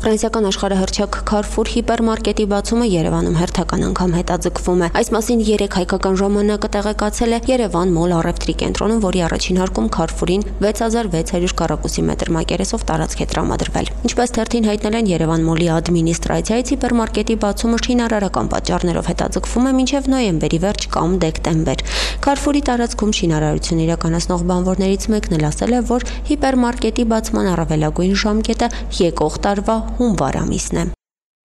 Ֆրանսիական աշխարհահռչակ Carrefour հիպերմարկետի բացումը Երևանում հերթական անգամ հետաձգվում է։ Այս մասին 3 հայկական ժամանակը տեղեկացել է Երևան Մոլ առևտրի կենտրոնում, որի առաջին հարկում Carrefour-ին 6600 քառակուսի մետր մակերեսով տարածք է տրամադրվել։ Ինչպես թերթին հայտնել են Երևան Մոլի ադմինիստրացիայից, հիպերմարկետի բացումը շինարարական պատճառներով հետաձգվում է մինչև նոյեմբերի վերջ կամ դեկտեմբեր։ Carrefour-ի տարածքում շինարարություն իրականացնող բանվորներից մեկն էլ ասել է, որ հիպերմարկետի բացման առավելագույն ժամկետը եկող տարվա հունվար ամիսն է։